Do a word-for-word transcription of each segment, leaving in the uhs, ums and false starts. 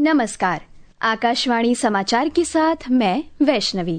नमस्कार। आकाशवाणी समाचार के साथ मैं वैष्णवी।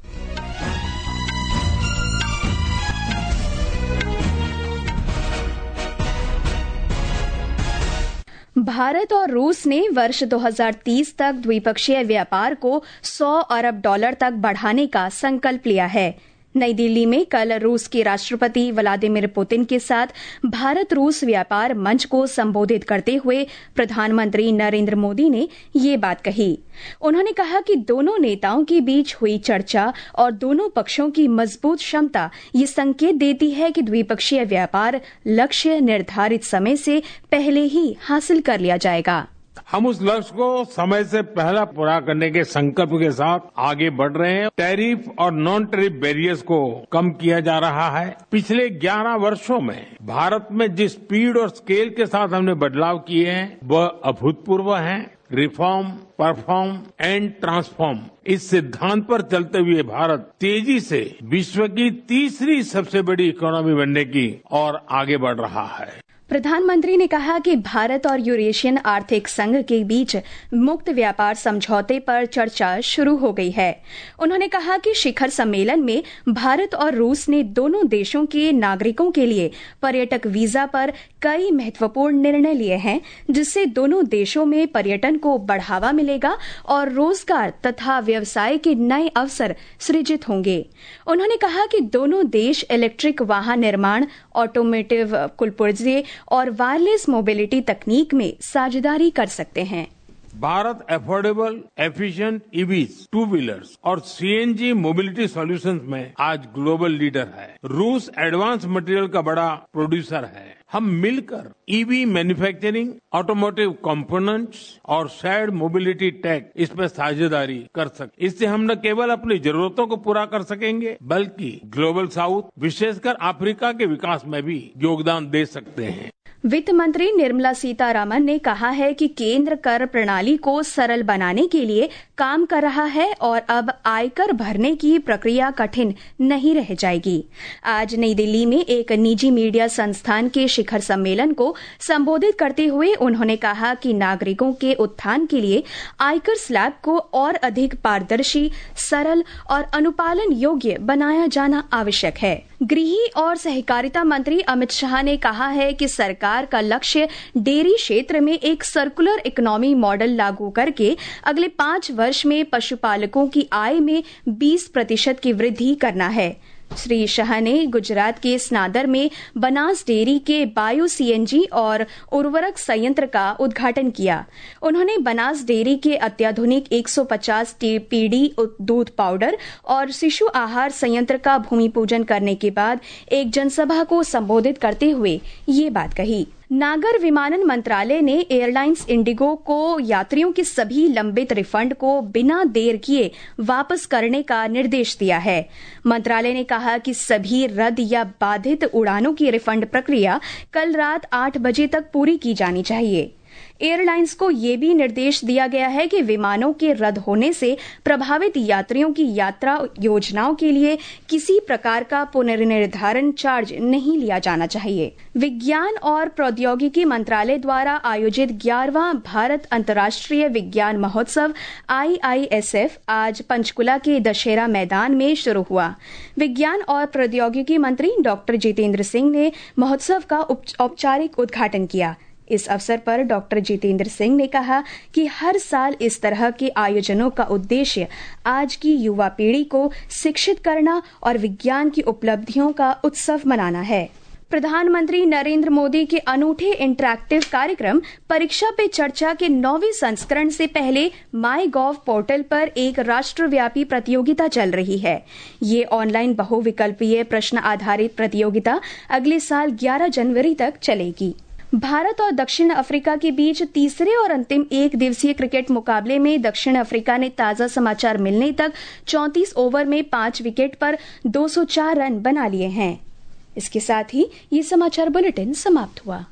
भारत और रूस ने वर्ष दो हज़ार तीस तक द्विपक्षीय व्यापार को सौ अरब डॉलर तक बढ़ाने का संकल्प लिया है। नई दिल्ली में कल रूस के राष्ट्रपति व्लादिमीर पुतिन के साथ भारत रूस व्यापार मंच को संबोधित करते हुए प्रधानमंत्री नरेंद्र मोदी ने ये बात कही। उन्होंने कहा कि दोनों नेताओं के बीच हुई चर्चा और दोनों पक्षों की मजबूत क्षमता ये संकेत देती है कि द्विपक्षीय व्यापार लक्ष्य निर्धारित समय से पहले ही हासिल कर लिया जाएगा। हम उस लक्ष्य को समय से पहले पूरा करने के संकल्प के साथ आगे बढ़ रहे हैं। टैरिफ और नॉन टैरिफ बैरियर्स को कम किया जा रहा है। पिछले ग्यारह वर्षों में भारत में जिस स्पीड और स्केल के साथ हमने बदलाव किए हैं वह अभूतपूर्व है। रिफॉर्म, परफॉर्म एंड ट्रांसफॉर्म इस सिद्धांत पर चलते हुए भारत तेजी से विश्व की तीसरी सबसे बड़ी इकोनॉमी बनने की ओर आगे बढ़ रहा है। प्रधानमंत्री ने कहा कि भारत और यूरेशियन आर्थिक संघ के बीच मुक्त व्यापार समझौते पर चर्चा शुरू हो गई है। उन्होंने कहा कि शिखर सम्मेलन में भारत और रूस ने दोनों देशों के नागरिकों के लिए पर्यटक वीजा पर कई महत्वपूर्ण निर्णय लिए हैं, जिससे दोनों देशों में पर्यटन को बढ़ावा मिलेगा और रोजगार तथा व्यवसाय के नए अवसर सृजित होंगे। उन्होंने कहा कि दोनों देश इलेक्ट्रिक वाहन निर्माण, ऑटोमोटिव कुलपुर्जे और वायरलेस मोबिलिटी तकनीक में साझेदारी कर सकते हैं। Bharat affordable, efficient EVs, two wheelers और सीएनजी मोबिलिटी सॉल्यूशंस में आज ग्लोबल लीडर है। रूस एडवांस मटेरियल का बड़ा प्रोड्यूसर है। हम मिलकर ईवी मैन्युफैक्चरिंग, ऑटोमोटिव कंपोनेंट्स और शेयर्ड मोबिलिटी टेक इसमें साझेदारी कर सकते। इससे हम न केवल अपनी जरूरतों को पूरा कर सकेंगे बल्कि ग्लोबल साउथ, विशेषकर अफ्रीका के विकास में भी योगदान दे सकते हैं। वित्त मंत्री निर्मला सीतारामन ने कहा है कि केंद्र कर प्रणाली को सरल बनाने के लिए काम कर रहा है और अब आयकर भरने की प्रक्रिया कठिन नहीं रह जाएगी। आज नई दिल्ली में एक निजी मीडिया संस्थान के शिखर सम्मेलन को संबोधित करते हुए उन्होंने कहा कि नागरिकों के उत्थान के लिए आयकर स्लैब को और अधिक पारदर्शी, सरल और अनुपालन योग्य बनाया जाना आवश्यक है। गृह और सहकारिता मंत्री अमित शाह ने कहा है कि सरकार का लक्ष्य डेयरी क्षेत्र में एक सर्कुलर इकोनॉमी मॉडल लागू करके अगले पांच वर्ष में पशुपालकों की आय में बीस प्रतिशत की वृद्धि करना है। श्री शाह ने गुजरात के स्नादर में बनास डेयरी के बायो सीएनजी और उर्वरक संयंत्र का उद्घाटन किया। उन्होंने बनास डेयरी के अत्याधुनिक एक सौ पचास पीडी दूध पाउडर और शिशु आहार संयंत्र का भूमि पूजन करने के बाद एक जनसभा को संबोधित करते हुए ये बात कही। नागर विमानन मंत्रालय ने एयरलाइंस इंडिगो को यात्रियों के सभी लंबित रिफंड को बिना देर किए वापस करने का निर्देश दिया है। मंत्रालय ने कहा कि सभी रद्द या बाधित उड़ानों की रिफंड प्रक्रिया कल रात आठ बजे तक पूरी की जानी चाहिए। एयरलाइंस को ये भी निर्देश दिया गया है कि विमानों के रद्द होने से प्रभावित यात्रियों की यात्रा योजनाओं के लिए किसी प्रकार का पुनर्निर्धारण चार्ज नहीं लिया जाना चाहिए। विज्ञान और प्रौद्योगिकी मंत्रालय द्वारा आयोजित ग्यारहवां भारत अंतर्राष्ट्रीय विज्ञान महोत्सव आई आई एस एफ आज पंचकुला के दशहरा मैदान में शुरू हुआ। विज्ञान और प्रौद्योगिकी मंत्री डॉक्टर जितेंद्र सिंह ने महोत्सव का औपचारिक उद्घाटन किया। इस अवसर पर डॉक्टर जितेंद्र सिंह ने कहा कि हर साल इस तरह के आयोजनों का उद्देश्य आज की युवा पीढ़ी को शिक्षित करना और विज्ञान की उपलब्धियों का उत्सव मनाना है। प्रधानमंत्री नरेंद्र मोदी के अनूठे इंटरैक्टिव कार्यक्रम परीक्षा पे चर्चा के नौवें संस्करण से पहले माई गॉव पोर्टल पर एक राष्ट्रव्यापी प्रतियोगिता चल रही है। ये ऑनलाइन बहुविकल्पीय प्रश्न आधारित प्रतियोगिता अगले साल ग्यारह जनवरी तक चलेगी। भारत और दक्षिण अफ्रीका के बीच तीसरे और अंतिम एक दिवसीय क्रिकेट मुकाबले में दक्षिण अफ्रीका ने ताजा समाचार मिलने तक चौंतीस ओवर में पांच विकेट पर दो सौ चार रन बना लिए हैं। इसके साथ ही ये समाचार बुलेटिन समाप्त हुआ।